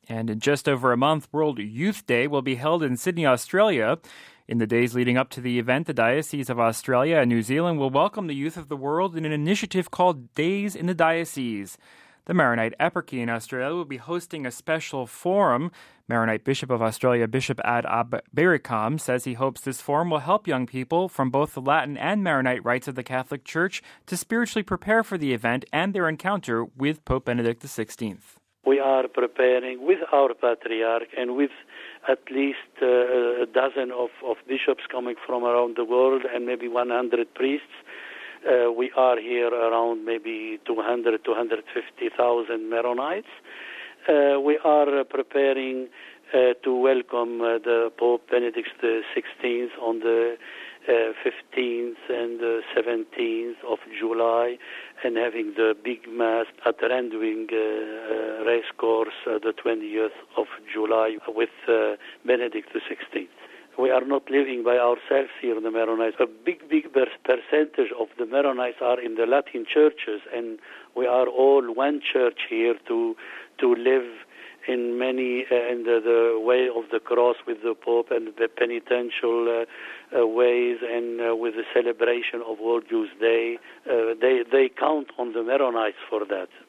And in just over a month, World Youth Day will be held in Sydney, Australia. In the days leading up to the event, the Diocese of Australia and New Zealand will welcome the youth of the world in an initiative called Days in the Diocese. The Maronite Eparchy in Australia will be hosting a special forum. Maronite Bishop of Australia, Bishop Ad Ab Berikam, says he hopes this forum will help young people from both the Latin and Maronite rites of the Catholic Church to spiritually prepare for the event and their encounter with Pope Benedict XVI. We are preparing with our Patriarch and with at least a dozen of bishops coming from around the world and maybe 100 priests. We are here around maybe 200, 250,000 Maronites. We are preparing to welcome the Pope Benedict XVI on the 15th and 17th of July and having the big Mass at Rendwing race course the 20th of July with Benedict XVI. We are not living by ourselves here in the Maronites. A big percentage of the Maronites are in the Latin churches, and we are all one church here to live in many in the way of the cross with the Pope and the penitential ways and with the celebration of World Youth Day. They count on the Maronites for that.